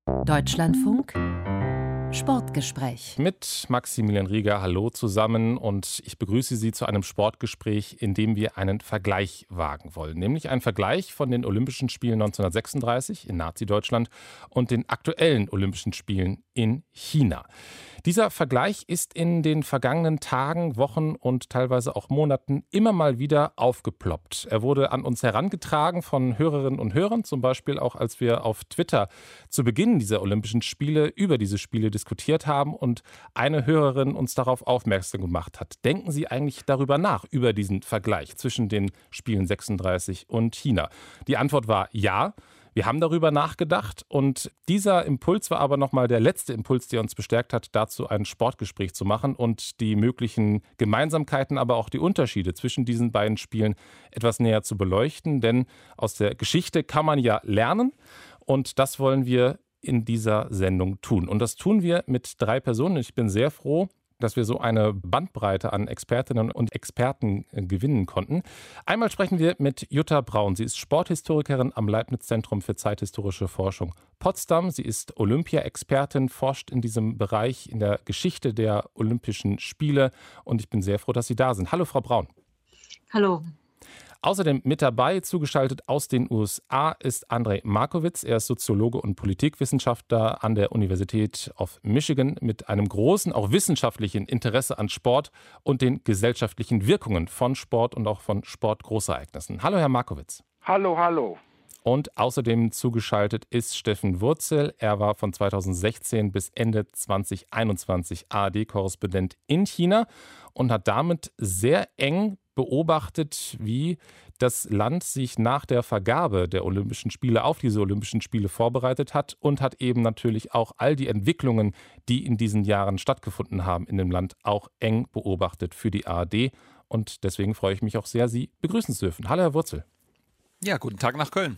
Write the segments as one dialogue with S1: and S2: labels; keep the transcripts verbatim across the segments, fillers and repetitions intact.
S1: Deutschlandfunk Sportgespräch.
S2: Mit Maximilian Rieger, hallo zusammen, und ich begrüße Sie zu einem Sportgespräch, in dem wir einen Vergleich wagen wollen. Nämlich einen Vergleich von den Olympischen Spielen neunzehnhundertsechsunddreißig in Nazi-Deutschland und den aktuellen Olympischen Spielen in China. Dieser Vergleich ist in den vergangenen Tagen, Wochen und teilweise auch Monaten immer mal wieder aufgeploppt. Er wurde an uns herangetragen von Hörerinnen und Hörern, zum Beispiel auch als wir auf Twitter zu Beginn dieser Olympischen Spiele über diese Spiele diskutiert haben und eine Hörerin uns darauf aufmerksam gemacht hat. Denken Sie eigentlich darüber nach, über diesen Vergleich zwischen den Spielen sechsunddreißig und China? Die Antwort war ja. Wir haben darüber nachgedacht, und dieser Impuls war aber nochmal der letzte Impuls, der uns bestärkt hat, dazu ein Sportgespräch zu machen und die möglichen Gemeinsamkeiten, aber auch die Unterschiede zwischen diesen beiden Spielen etwas näher zu beleuchten. Denn aus der Geschichte kann man ja lernen, und das wollen wir in dieser Sendung tun. Und das tun wir mit drei Personen. Ich bin sehr froh, dass wir so eine Bandbreite an Expertinnen und Experten gewinnen konnten. Einmal sprechen wir mit Jutta Braun. Sie ist Sporthistorikerin am Leibniz-Zentrum für zeithistorische Forschung Potsdam. Sie ist Olympia-Expertin, forscht in diesem Bereich, in der Geschichte der Olympischen Spiele. Und ich bin sehr froh, dass Sie da sind. Hallo, Frau Braun.
S3: Hallo.
S2: Außerdem mit dabei, zugeschaltet aus den U S A, ist Andrej Markowitz. Er ist Soziologe und Politikwissenschaftler an der Universität of Michigan mit einem großen, auch wissenschaftlichen Interesse an Sport und den gesellschaftlichen Wirkungen von Sport und auch von Sportgroßereignissen. Hallo, Herr Markowitz.
S4: Hallo, hallo.
S2: Und außerdem zugeschaltet ist Steffen Wurzel. Er war von zweitausendsechzehn bis Ende zweitausendeinundzwanzig A R D-Korrespondent in China und hat damit sehr eng beobachtet, wie das Land sich nach der Vergabe der Olympischen Spiele auf diese Olympischen Spiele vorbereitet hat, und hat eben natürlich auch all die Entwicklungen, die in diesen Jahren stattgefunden haben in dem Land, auch eng beobachtet für die A R D. Und deswegen freue ich mich auch sehr, Sie begrüßen zu dürfen. Hallo, Herr Wurzel.
S5: Ja, guten Tag nach Köln.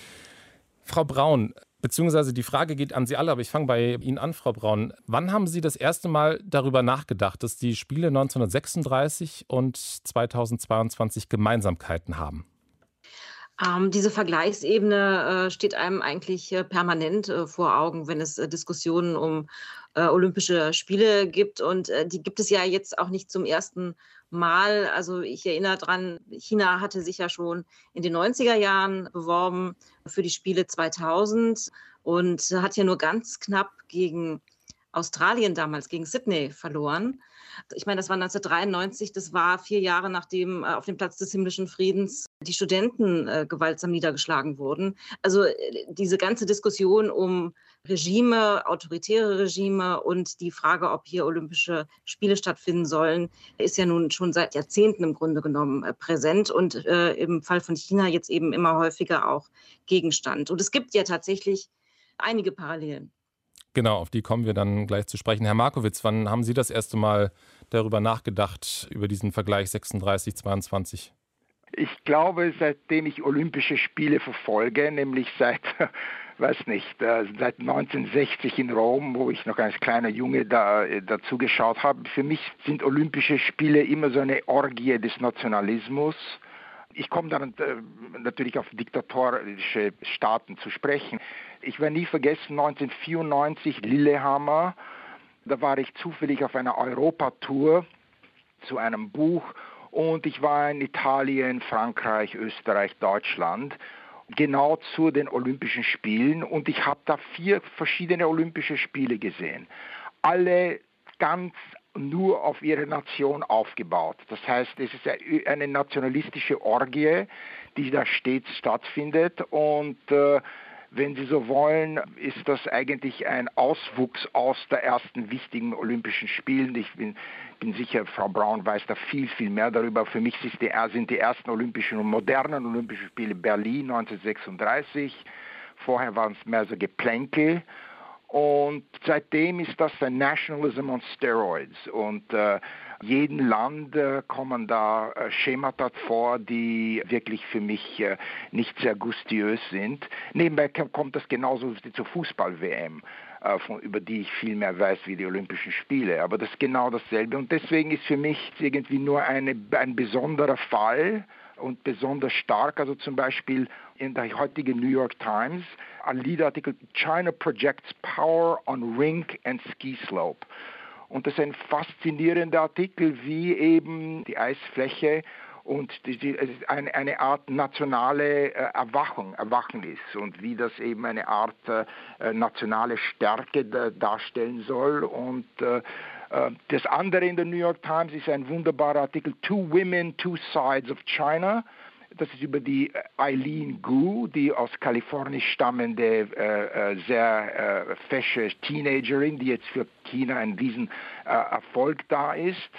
S2: Frau Braun, beziehungsweise die Frage geht an Sie alle, aber ich fange bei Ihnen an, Frau Braun. Wann haben Sie das erste Mal darüber nachgedacht, dass die Spiele neunzehnhundertsechsunddreißig und zweitausendzweiundzwanzig Gemeinsamkeiten haben?
S3: Ähm, diese Vergleichsebene äh, steht einem eigentlich äh, permanent äh, vor Augen, wenn es äh, Diskussionen um äh, Olympische Spiele gibt. Und äh, die gibt es ja jetzt auch nicht zum ersten Mal. Also ich erinnere dran, China hatte sich ja schon in den neunziger Jahren beworben für die Spiele zweitausend und hat ja nur ganz knapp gegen Australien damals, gegen Sydney verloren. Ich meine, das war neunzehnhundertdreiundneunzig, das war vier Jahre nachdem äh, auf dem Platz des himmlischen Friedens die Studenten äh, gewaltsam niedergeschlagen wurden. Also äh, diese ganze Diskussion um Regime, autoritäre Regime und die Frage, ob hier Olympische Spiele stattfinden sollen, ist ja nun schon seit Jahrzehnten im Grunde genommen äh, präsent und äh, im Fall von China jetzt eben immer häufiger auch Gegenstand. Und es gibt ja tatsächlich einige Parallelen.
S2: Genau, auf die kommen wir dann gleich zu sprechen. Herr Markowitz, wann haben Sie das erste Mal darüber nachgedacht, über diesen Vergleich sechsunddreißig zweiundzwanzig?
S4: Ich glaube, seitdem ich Olympische Spiele verfolge, nämlich seit, weiß nicht, seit neunzehnhundertsechzig in Rom, wo ich noch als kleiner Junge da, dazu geschaut habe. Für mich sind Olympische Spiele immer so eine Orgie des Nationalismus. Ich komme dann äh, natürlich auf diktatorische Staaten zu sprechen. Ich werde nie vergessen, neunzehnhundertvierundneunzig, Lillehammer, da war ich zufällig auf einer Europatour zu einem Buch, und ich war in Italien, Frankreich, Österreich, Deutschland, genau zu den Olympischen Spielen, und ich habe da vier verschiedene Olympische Spiele gesehen. Alle ganz nur auf ihre Nation aufgebaut. Das heißt, es ist eine nationalistische Orgie, die da stets stattfindet, und äh, wenn Sie so wollen, ist das eigentlich ein Auswuchs aus der ersten wichtigen Olympischen Spielen. Ich bin, bin sicher, Frau Braun weiß da viel, viel mehr darüber. Für mich sind die, sind die ersten Olympischen und modernen Olympischen Spiele Berlin neunzehnhundertsechsunddreißig. Vorher waren es mehr so Geplänkel. Und seitdem ist das ein Nationalism on Steroids. Und äh, jedem Land äh, kommen da äh, Schemata vor, die wirklich für mich äh, nicht sehr gustiös sind. Nebenbei kommt das genauso wie zur Fußball-W M, äh, von, über die ich viel mehr weiß wie die Olympischen Spiele. Aber das ist genau dasselbe. Und deswegen ist für mich irgendwie nur eine, ein besonderer Fall und besonders stark. Also zum Beispiel in der heutigen New York Times ein Leaderartikel China projects power on rink and ski slope. Und das ist ein faszinierender Artikel, wie eben die Eisfläche und die, die, eine, eine Art nationale äh, Erwachung, Erwachen ist und wie das eben eine Art äh, nationale Stärke da, darstellen soll. Und äh, das andere in der New York Times ist ein wunderbarer Artikel, Two Women, Two Sides of China. Das ist über die Eileen Gu, die aus Kalifornien stammende, äh, sehr äh, fesche Teenagerin, die jetzt für China ein riesen äh, Erfolg da ist.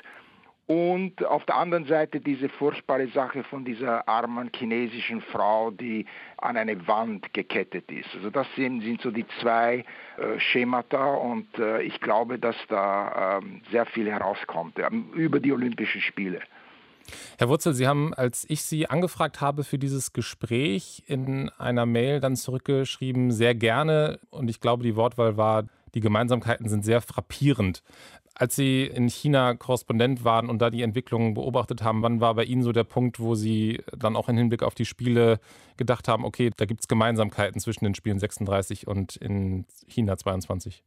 S4: Und auf der anderen Seite diese furchtbare Sache von dieser armen chinesischen Frau, die an eine Wand gekettet ist. Also das sind, sind so die zwei äh, Schemata und äh, ich glaube, dass da äh, sehr viel herauskommt äh, über die Olympischen Spiele.
S2: Herr Wurzel, Sie haben, als ich Sie angefragt habe für dieses Gespräch, in einer Mail dann zurückgeschrieben, sehr gerne. Und ich glaube, die Wortwahl war, die Gemeinsamkeiten sind sehr frappierend. Als Sie in China Korrespondent waren und da die Entwicklungen beobachtet haben, wann war bei Ihnen so der Punkt, wo Sie dann auch im Hinblick auf die Spiele gedacht haben, okay, da gibt es Gemeinsamkeiten zwischen den Spielen sechsunddreißig und in China zweiundzwanzig?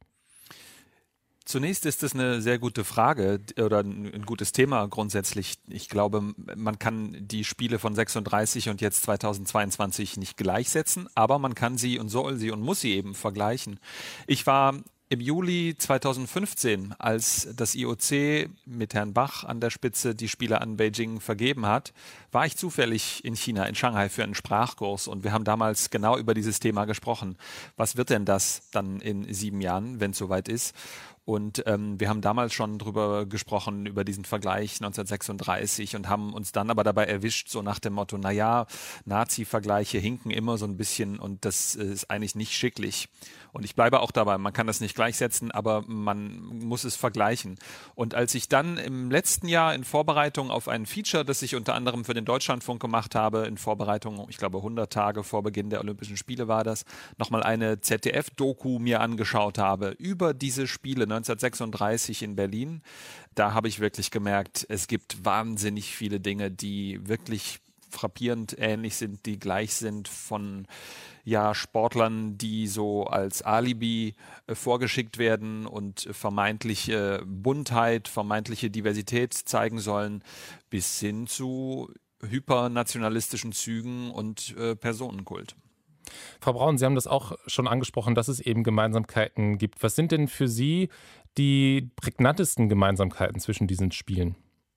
S5: Zunächst ist es eine sehr gute Frage oder ein gutes Thema grundsätzlich. Ich glaube, man kann die Spiele von sechsunddreißig und jetzt zweitausendzweiundzwanzig nicht gleichsetzen, aber man kann sie und soll sie und muss sie eben vergleichen. Ich war im Juli zweitausendfünfzehn, als das I O C mit Herrn Bach an der Spitze die Spiele an Beijing vergeben hat, war ich zufällig in China, in Shanghai für einen Sprachkurs und wir haben damals genau über dieses Thema gesprochen. Was wird denn das dann in sieben Jahren, wenn es soweit ist? Und ähm, wir haben damals schon drüber gesprochen, über diesen Vergleich neunzehnhundertsechsunddreißig und haben uns dann aber dabei erwischt, so nach dem Motto, naja, Nazi-Vergleiche hinken immer so ein bisschen und das ist eigentlich nicht schicklich. Und ich bleibe auch dabei, man kann das nicht gleichsetzen, aber man muss es vergleichen. Und als ich dann im letzten Jahr in Vorbereitung auf ein Feature, das ich unter anderem für den Deutschlandfunk gemacht habe, in Vorbereitung, ich glaube hundert Tage vor Beginn der Olympischen Spiele war das, nochmal eine Z D F-Doku mir angeschaut habe über diese Spiele neunzehnhundertsechsunddreißig in Berlin, da habe ich wirklich gemerkt, es gibt wahnsinnig viele Dinge, die wirklich frappierend ähnlich sind, die gleich sind von ja, Sportlern, die so als Alibi äh, vorgeschickt werden und vermeintliche Buntheit, vermeintliche Diversität zeigen sollen, bis hin zu hypernationalistischen Zügen und äh, Personenkult.
S2: Frau Braun, Sie haben das auch schon angesprochen, dass es eben Gemeinsamkeiten gibt. Was sind denn für Sie die prägnantesten Gemeinsamkeiten zwischen diesen Spielen?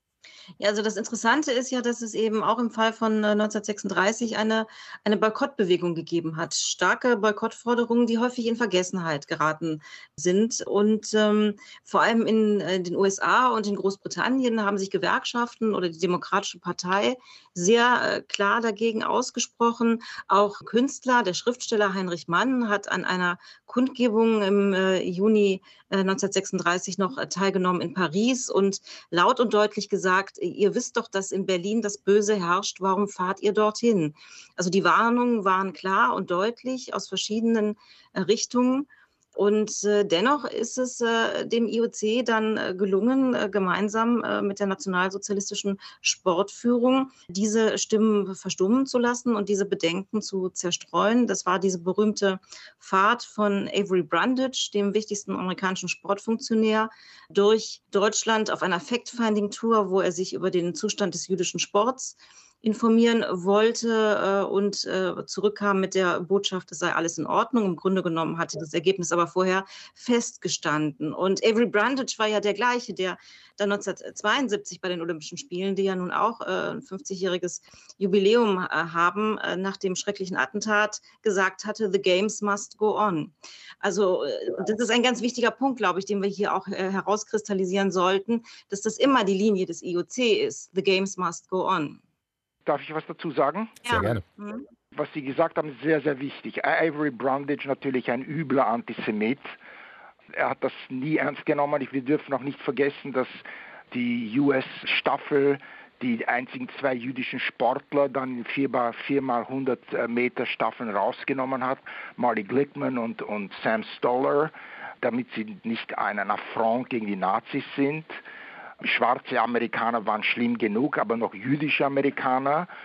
S3: Ja, also das Interessante ist ja, dass es eben auch im Fall von äh, neunzehnhundertsechsunddreißig eine, eine Boykottbewegung gegeben hat. Starke Boykottforderungen, die häufig in Vergessenheit geraten sind. Und ähm, vor allem in, in den U S A und in Großbritannien haben sich Gewerkschaften oder die Demokratische Partei sehr äh, klar dagegen ausgesprochen. Auch Künstler, der Schriftsteller Heinrich Mann hat an einer Kundgebung im äh, Juni äh, neunzehnhundertsechsunddreißig noch äh, teilgenommen in Paris und laut und deutlich gesagt, ihr wisst doch, dass in Berlin das Böse herrscht, warum fahrt ihr dorthin? Also die Warnungen waren klar und deutlich aus verschiedenen äh, Richtungen. Und äh, dennoch ist es äh, dem I O C dann äh, gelungen, äh, gemeinsam äh, mit der nationalsozialistischen Sportführung diese Stimmen verstummen zu lassen und diese Bedenken zu zerstreuen. Das war diese berühmte Fahrt von Avery Brundage, dem wichtigsten amerikanischen Sportfunktionär, durch Deutschland auf einer Fact-Finding-Tour, wo er sich über den Zustand des jüdischen Sports informieren wollte äh, und äh, zurückkam mit der Botschaft, es sei alles in Ordnung. Im Grunde genommen hatte das Ergebnis aber vorher festgestanden. Und Avery Brundage war ja der gleiche, der dann neunzehnhundertzweiundsiebzig bei den Olympischen Spielen, die ja nun auch äh, ein fünfzigjähriges Jubiläum äh, haben, äh, nach dem schrecklichen Attentat gesagt hatte, the games must go on. Also äh, das ist ein ganz wichtiger Punkt, glaube ich, den wir hier auch äh, herauskristallisieren sollten, dass das immer die Linie des I O C ist, the games must go on.
S4: Darf ich was dazu sagen?
S2: Sehr ja. gerne.
S3: Mhm.
S4: Was Sie gesagt haben, ist sehr, sehr wichtig. Avery Brundage natürlich ein übler Antisemit. Er hat das nie ernst genommen. Wir dürfen auch nicht vergessen, dass die U S-Staffel die einzigen zwei jüdischen Sportler dann in viermal, viermal hundert Meter Staffeln rausgenommen hat, Marty Glickman und, und Sam Stoller, damit sie nicht einen Affront gegen die Nazis sind. Schwarze Amerikaner waren schlimm genug, aber noch jüdische Amerikaner.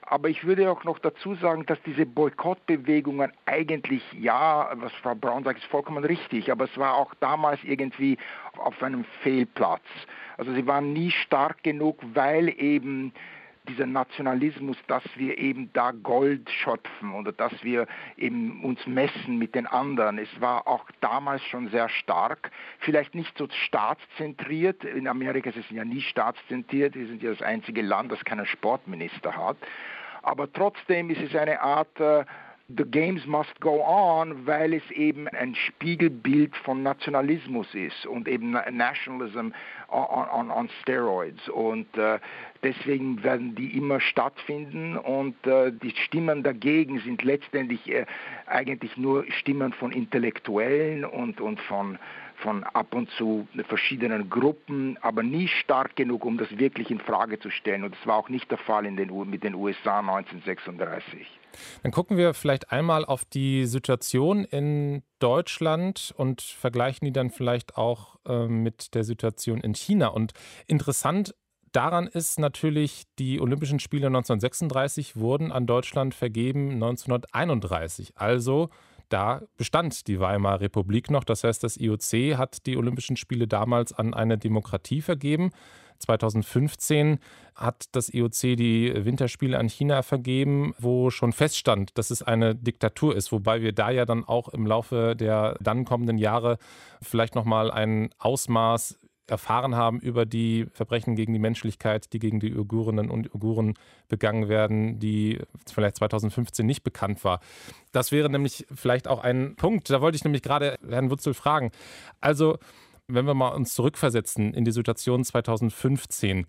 S4: Aber ich würde auch noch dazu sagen, dass diese Boykottbewegungen eigentlich, ja, was Frau Braun sagt, ist vollkommen richtig, aber es war auch damals irgendwie auf einem Fehlplatz. Also sie waren nie stark genug, weil eben dieser Nationalismus, dass wir eben da Gold schöpfen oder dass wir eben uns messen mit den anderen. Es war auch damals schon sehr stark, vielleicht nicht so staatszentriert. In Amerika ist es ja nie staatszentriert. Wir sind ja das einzige Land, das keinen Sportminister hat. Aber trotzdem ist es eine Art äh, The games must go on, weil es eben ein Spiegelbild von Nationalismus ist und eben Nationalism on, on, on steroids. Und äh, deswegen werden die immer stattfinden und äh, die Stimmen dagegen sind letztendlich äh, eigentlich nur Stimmen von Intellektuellen und, und von, von ab und zu verschiedenen Gruppen, aber nie stark genug, um das wirklich in Frage zu stellen. Und das war auch nicht der Fall in den, mit den U S A neunzehnhundertsechsunddreißig.
S2: Dann gucken wir vielleicht einmal auf die Situation in Deutschland und vergleichen die dann vielleicht auch äh, mit der Situation in China. Und interessant daran ist natürlich, die Olympischen Spiele neunzehnhundertsechsunddreißig wurden an Deutschland vergeben neunzehnhunderteinunddreißig. Also da bestand die Weimarer Republik noch. Das heißt, das I O C hat die Olympischen Spiele damals an eine Demokratie vergeben. zweitausendfünfzehn hat das I O C die Winterspiele an China vergeben, wo schon feststand, dass es eine Diktatur ist. Wobei wir da ja dann auch im Laufe der dann kommenden Jahre vielleicht nochmal ein Ausmaß erfahren haben über die Verbrechen gegen die Menschlichkeit, die gegen die Uigurinnen und Uiguren begangen werden, die vielleicht zweitausendfünfzehn nicht bekannt war. Das wäre nämlich vielleicht auch ein Punkt, da wollte ich nämlich gerade Herrn Wutzel fragen. Also, wenn wir mal uns zurückversetzen in die Situation zweitausendfünfzehn,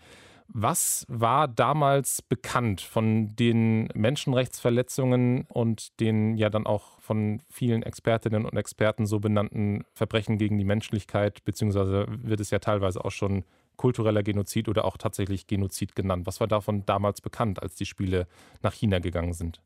S2: was war damals bekannt von den Menschenrechtsverletzungen und den ja dann auch von vielen Expertinnen und Experten so benannten Verbrechen gegen die Menschlichkeit, beziehungsweise wird es ja teilweise auch schon kultureller Genozid oder auch tatsächlich Genozid genannt? Was war davon damals bekannt, als die Spiele nach China gegangen sind?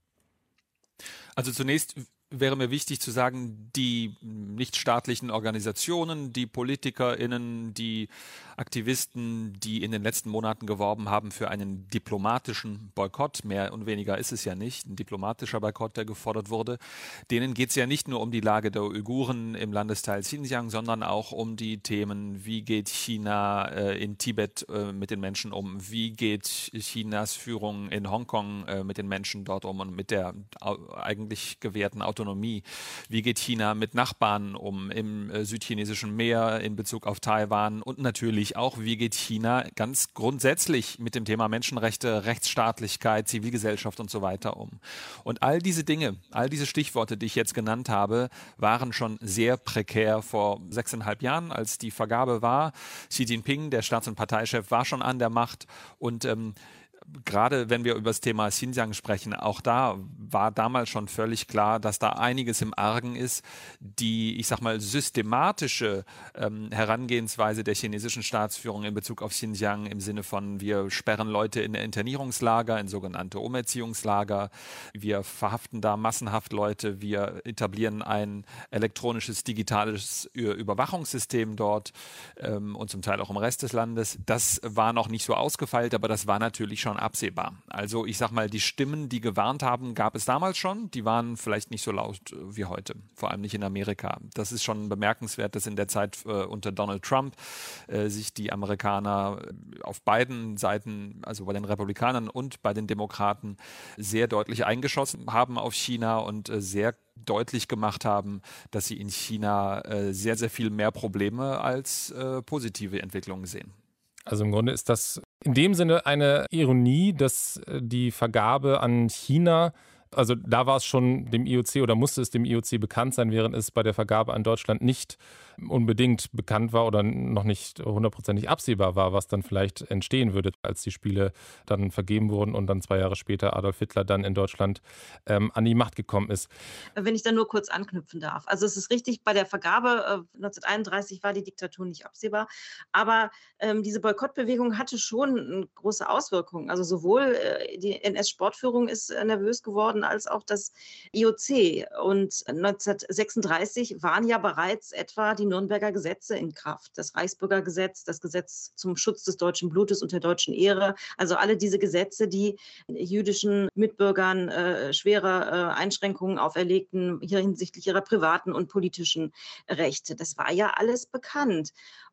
S5: Also zunächst wäre mir wichtig zu sagen, die nichtstaatlichen Organisationen, die PolitikerInnen, die Aktivisten, die in den letzten Monaten geworben haben für einen diplomatischen Boykott, mehr und weniger ist es ja nicht, ein diplomatischer Boykott, der gefordert wurde, denen geht es ja nicht nur um die Lage der Uiguren im Landesteil Xinjiang, sondern auch um die Themen, wie geht China äh, in Tibet äh, mit den Menschen um, wie geht Chinas Führung in Hongkong äh, mit den Menschen dort um und mit der au- eigentlich gewährten Autonomie, wie geht China mit Nachbarn um im äh, südchinesischen Meer in Bezug auf Taiwan und natürlich auch, wie geht China ganz grundsätzlich mit dem Thema Menschenrechte, Rechtsstaatlichkeit, Zivilgesellschaft und so weiter um. Und all diese Dinge, all diese Stichworte, die ich jetzt genannt habe, waren schon sehr prekär vor sechseinhalb Jahren, als die Vergabe war. Xi Jinping, der Staats- und Parteichef, war schon an der Macht und ähm, gerade wenn wir über das Thema Xinjiang sprechen, auch da war damals schon völlig klar, dass da einiges im Argen ist. Die, ich sag mal, systematische ähm, Herangehensweise der chinesischen Staatsführung in Bezug auf Xinjiang im Sinne von, wir sperren Leute in Internierungslager, in sogenannte Umerziehungslager, wir verhaften da massenhaft Leute, wir etablieren ein elektronisches, digitales Überwachungssystem dort ähm, und zum Teil auch im Rest des Landes. Das war noch nicht so ausgefeilt, aber das war natürlich schon absehbar. Also ich sag mal, die Stimmen, die gewarnt haben, gab es damals schon. Die waren vielleicht nicht so laut wie heute, vor allem nicht in Amerika. Das ist schon bemerkenswert, dass in der Zeit äh, unter Donald Trump äh, sich die Amerikaner auf beiden Seiten, also bei den Republikanern und bei den Demokraten, sehr deutlich eingeschossen haben auf China und äh, sehr deutlich gemacht haben, dass sie in China äh, sehr, sehr viel mehr Probleme als äh, positive Entwicklungen sehen.
S2: Also im Grunde ist das in dem Sinne eine Ironie, dass die Vergabe an China, also da war es schon dem I O C oder musste es dem I O C bekannt sein, während es bei der Vergabe an Deutschland nicht unbedingt bekannt war oder noch nicht hundertprozentig absehbar war, was dann vielleicht entstehen würde, als die Spiele dann vergeben wurden und dann zwei Jahre später Adolf Hitler dann in Deutschland ähm, an die Macht gekommen ist.
S3: Wenn ich da nur kurz anknüpfen darf. Also es ist richtig, bei der Vergabe äh, neunzehnhunderteinunddreißig war die Diktatur nicht absehbar, aber ähm, diese Boykottbewegung hatte schon äh, große Auswirkungen. Also sowohl äh, die N S-Sportführung ist äh, nervös geworden, als auch das I O C. Und neunzehnhundertsechsunddreißig waren ja bereits etwa die Nürnberger Gesetze in Kraft. Das Reichsbürgergesetz, das Gesetz zum Schutz des deutschen Blutes und der deutschen Ehre. Also alle diese Gesetze, die jüdischen Mitbürgern äh, schwere äh, Einschränkungen auferlegten, hier hinsichtlich ihrer privaten und politischen Rechte. Das war ja alles bekannt.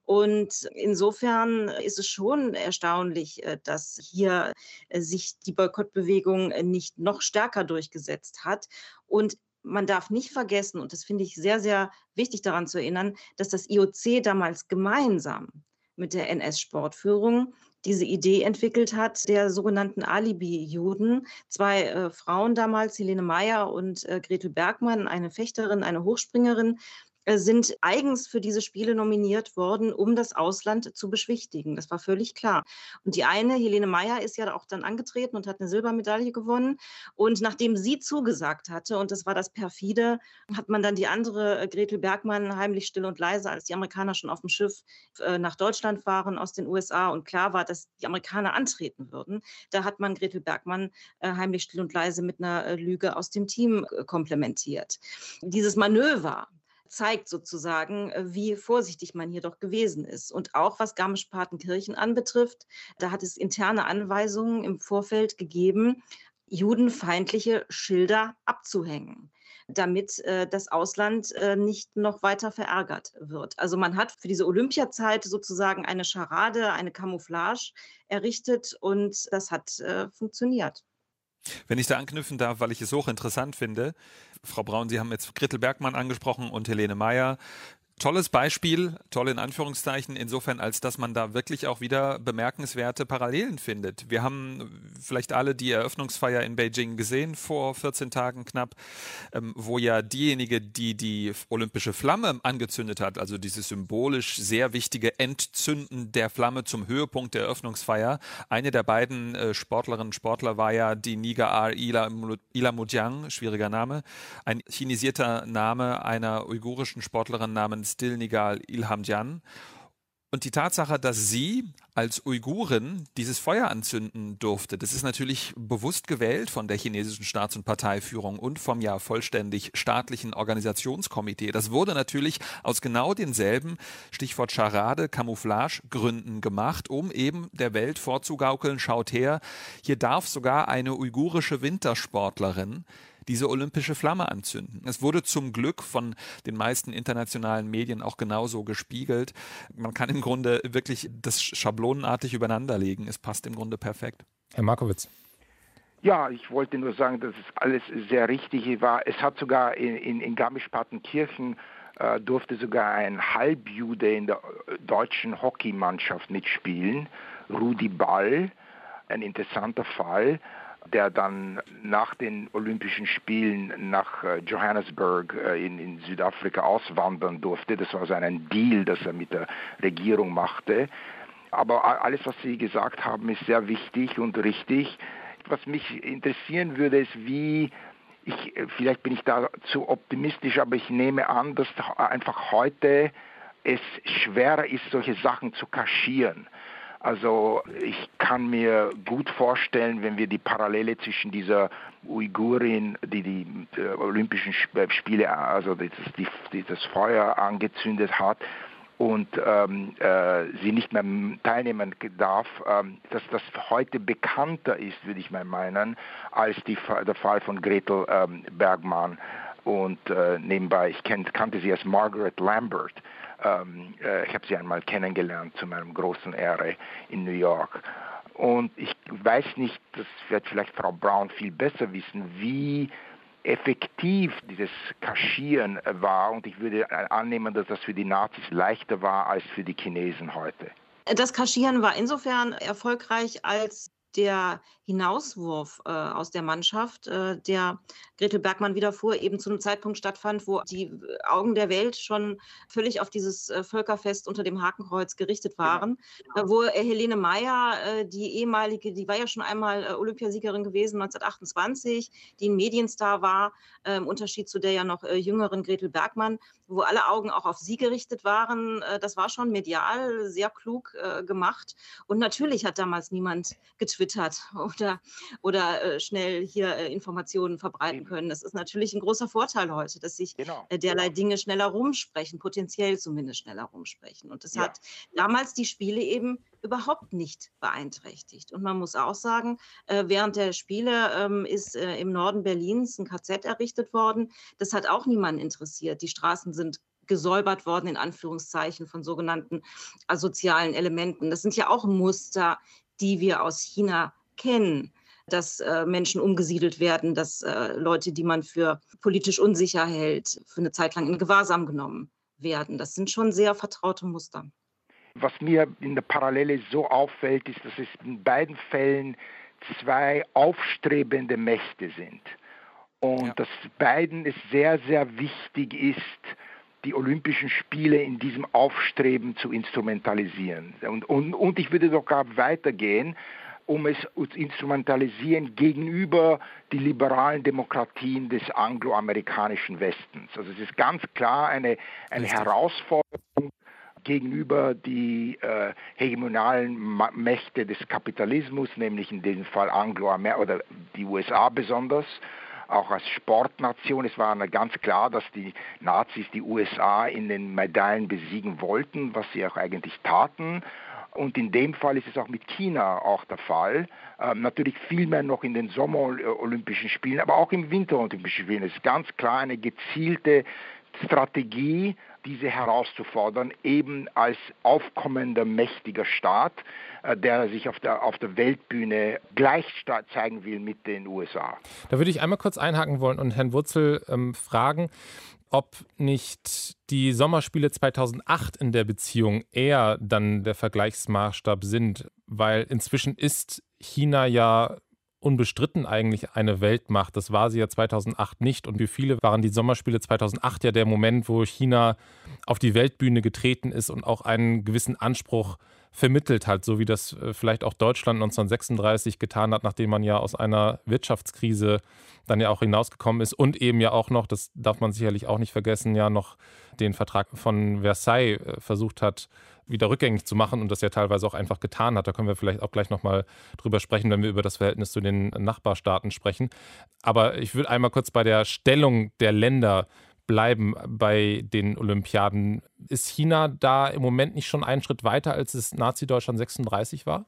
S3: Und insofern ist es schon erstaunlich, dass hier sich die Boykottbewegung nicht noch stärker durchgesetzt hat. Und man darf nicht vergessen, und das finde ich sehr, sehr wichtig daran zu erinnern, dass das I O C damals gemeinsam mit der N S-Sportführung diese Idee entwickelt hat, der sogenannten Alibi-Juden. Zwei äh, Frauen damals, Helene Meyer und äh, Gretel Bergmann, eine Fechterin, eine Hochspringerin, sind eigens für diese Spiele nominiert worden, um das Ausland zu beschwichtigen. Das war völlig klar. Und die eine, Helene Meyer, ist ja auch dann angetreten und hat eine Silbermedaille gewonnen. Und nachdem sie zugesagt hatte, und das war das perfide, hat man dann die andere, Gretel Bergmann, heimlich still und leise, als die Amerikaner schon auf dem Schiff äh, nach Deutschland fahren aus den U S A und klar war, dass die Amerikaner antreten würden, da hat man Gretel Bergmann äh, heimlich still und leise mit einer äh, Lüge aus dem Team äh, komplementiert. Dieses Manöver zeigt sozusagen, wie vorsichtig man hier doch gewesen ist. Und auch was Garmisch-Partenkirchen anbetrifft, da hat es interne Anweisungen im Vorfeld gegeben, judenfeindliche Schilder abzuhängen, damit äh, das Ausland äh, nicht noch weiter verärgert wird. Also man hat für diese Olympiazeit sozusagen eine Scharade, eine Camouflage errichtet und das hat äh, funktioniert.
S5: Wenn ich da anknüpfen darf, weil ich es hochinteressant finde. Frau Braun, Sie haben jetzt Gretel Bergmann angesprochen und Helene Meyer. Tolles Beispiel, toll in Anführungszeichen, insofern, als dass man da wirklich auch wieder bemerkenswerte Parallelen findet. Wir haben vielleicht alle die Eröffnungsfeier in Beijing gesehen, vor vierzehn Tagen knapp, ähm, wo ja diejenige, die die olympische Flamme angezündet hat, also dieses symbolisch sehr wichtige Entzünden der Flamme zum Höhepunkt der Eröffnungsfeier, eine der beiden äh, Sportlerinnen und Sportler war ja die Nigar Ilamudjiang, schwieriger Name, ein chinesierter Name einer uigurischen Sportlerin namens Dilnigar Ilhamjan. Und die Tatsache, dass sie als Uigurin dieses Feuer anzünden durfte, das ist natürlich bewusst gewählt von der chinesischen Staats- und Parteiführung und vom ja vollständig staatlichen Organisationskomitee. Das wurde natürlich aus genau denselben, Stichwort Scharade, Camouflage-Gründen gemacht, um eben der Welt vorzugaukeln, schaut her, hier darf sogar eine uigurische Wintersportlerin diese olympische Flamme anzünden. Es wurde zum Glück von den meisten internationalen Medien auch genauso gespiegelt. Man kann im Grunde wirklich das schablonenartig übereinanderlegen. Es passt im Grunde perfekt.
S2: Herr Markowitz.
S4: Ja, ich wollte nur sagen, dass es alles sehr richtig war. Es hat sogar in, in, in Garmisch-Partenkirchen äh, durfte sogar ein Halbjude in der deutschen Hockeymannschaft mitspielen, Rudi Ball, ein interessanter Fall, der dann nach den Olympischen Spielen nach äh, Johannesburg äh, in, in Südafrika auswandern durfte. Das war so ein Deal, das er mit der Regierung machte. Aber alles, was Sie gesagt haben, ist sehr wichtig und richtig. Was mich interessieren würde, ist, wie, ich, vielleicht bin ich da zu optimistisch, aber ich nehme an, dass einfach heute es schwerer ist, solche Sachen zu kaschieren. Also ich kann mir gut vorstellen, wenn wir die Parallele zwischen dieser Uigurin, die die äh, Olympischen Spiele, also das, die, die das Feuer angezündet hat und ähm, äh, sie nicht mehr teilnehmen darf, ähm, dass das heute bekannter ist, würde ich mal meinen, als die, der Fall von Gretel ähm, Bergmann. Und äh, nebenbei, ich kennt, kannte sie als Margaret Lambert. Ähm, äh, ich habe sie einmal kennengelernt zu meinem großen Ehre in New York. Und ich weiß nicht, das wird vielleicht Frau Braun viel besser wissen, wie effektiv dieses Kaschieren war. Und ich würde annehmen, dass das für die Nazis leichter war als für die Chinesen heute.
S3: Das Kaschieren war insofern erfolgreich, als der Hinauswurf äh, aus der Mannschaft, äh, der Gretel Bergmann widerfuhr, eben zu einem Zeitpunkt stattfand, wo die Augen der Welt schon völlig auf dieses äh, Völkerfest unter dem Hakenkreuz gerichtet waren, genau. äh, wo äh, Helene Meyer, äh, die ehemalige, die war ja schon einmal äh, Olympiasiegerin gewesen, neunzehnhundertachtundzwanzig, die ein Medienstar war, äh, im Unterschied zu der ja noch äh, jüngeren Gretel Bergmann, wo alle Augen auch auf sie gerichtet waren. Äh, das war schon medial sehr klug äh, gemacht. Und natürlich hat damals niemand getwittert, twittert oder, oder äh, schnell hier äh, Informationen verbreiten können. Das ist natürlich ein großer Vorteil heute, dass sich
S4: Genau.
S3: äh, derlei Dinge schneller rumsprechen, potenziell zumindest schneller rumsprechen. Und das
S4: Ja.
S3: hat damals die Spiele eben überhaupt nicht beeinträchtigt. Und man muss auch sagen, äh, während der Spiele ähm, ist äh, im Norden Berlins ein K Z errichtet worden. Das hat auch niemanden interessiert. Die Straßen sind gesäubert worden, in Anführungszeichen, von sogenannten asozialen Elementen. Das sind ja auch Muster, die wir aus China kennen, dass äh, Menschen umgesiedelt werden, dass äh, Leute, die man für politisch unsicher hält, für eine Zeit lang in Gewahrsam genommen werden. Das sind schon sehr vertraute Muster.
S4: Was mir in der Parallele so auffällt, ist, dass es in beiden Fällen zwei aufstrebende Mächte sind. Und ja. dass beiden es sehr, sehr wichtig ist, die Olympischen Spiele in diesem Aufstreben zu instrumentalisieren. Und, und, und ich würde sogar weitergehen, um es zu instrumentalisieren gegenüber die liberalen Demokratien des angloamerikanischen Westens. Also es ist ganz klar eine, eine Herausforderung gegenüber die äh, hegemonalen Ma- Mächte des Kapitalismus, nämlich in diesem Fall Angloamer- oder die U S A besonders, auch als Sportnation. Es war ganz klar, dass die Nazis die U S A in den Medaillen besiegen wollten, was sie auch eigentlich taten. Und in dem Fall ist es auch mit China auch der Fall. Ähm, natürlich viel mehr noch in den Sommerolympischen Spielen, aber auch im Winterolympischen Spielen. Es ist ganz klar eine gezielte Strategie, diese herauszufordern, eben als aufkommender, mächtiger Staat, äh, der sich auf der, auf der Weltbühne gleich zeigen will mit den U S A.
S2: Da würde ich einmal kurz einhaken wollen und Herrn Wurzel ähm, fragen, ob nicht die Sommerspiele zweitausendacht in der Beziehung eher dann der Vergleichsmaßstab sind, weil inzwischen ist China ja unbestritten eigentlich eine Weltmacht. Das war sie ja zweitausendacht nicht. Und für viele waren die Sommerspiele zweitausendacht ja der Moment, wo China auf die Weltbühne getreten ist und auch einen gewissen Anspruch vermittelt hat, so wie das vielleicht auch Deutschland neunzehnhundertsechsunddreißig getan hat, nachdem man ja aus einer Wirtschaftskrise dann ja auch hinausgekommen ist und eben ja auch noch, das darf man sicherlich auch nicht vergessen, ja noch den Vertrag von Versailles versucht hat, wieder rückgängig zu machen und das ja teilweise auch einfach getan hat. Da können wir vielleicht auch gleich nochmal drüber sprechen, wenn wir über das Verhältnis zu den Nachbarstaaten sprechen. Aber ich würde einmal kurz bei der Stellung der Länder bleiben bei den Olympiaden. Ist China da im Moment nicht schon einen Schritt weiter, als es Nazi-Deutschland sechsunddreißig war?